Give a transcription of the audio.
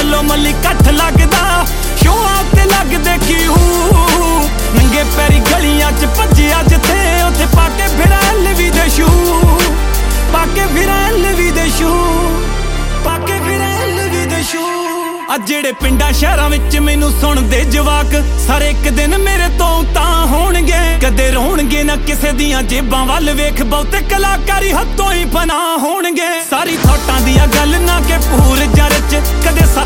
ਮੱਲੋ ਮੱਲੀ ਇਕੱਠ ਲੱਗਦਾ ਸ਼ੋਆਂ ਤੇ ਲੱਗਦੇ ਕਿਉਂ ਨੰਗੇ ਪੈਰੀ ਗਲੀਆਂ 'ਚ ਭੱਜਿਆ ਜਿੱਥੇ ਉੱਥੇ ਪਾ ਕੇ ਫਿਰਾਂ ਐਲਵੀ ਦੇ ਸ਼ੂ ਪਾ ਕੇ ਫਿਰਾਂ ਐਲਵੀ ਦੇ ਸ਼ੂ ਪਾ ਕੇ ਫਿਰਾਂ ਐਲਵੀ ਦੇ ਸ਼ੂ ਆ ਜਿਹੜੇ ਪਿੰਡਾਂ ਸ਼ਹਿਰਾਂ ਵਿੱਚ ਮੈਨੂੰ ਸੁਣਦੇ ਜਵਾਕ ਸਾਰੇ ਇੱਕ ਦਿਨ ਮੇਰੇ ਤੋਂ ਤਾਂ ਹੋਣਗੇ ਕਦੇ ਰੋਣਗੇ ਨਾ ਕਿਸੇ ਦੀਆਂ ਜੇਬਾਂ ਵੱਲ ਵੇਖ ਬਹੁਤੇ ਕਲਾਕਾਰੀ ਹੱਥੋਂ ਹੀ ਫਨਾ ਹੋਣਗੇ ਸਾਰੀ ਥੋਟਾਂ ਦੀਆਂ ਗੱਲ ਨਾ ਕਿ ਪੂਰ ਜਰ 'ਚ ਕਦੇ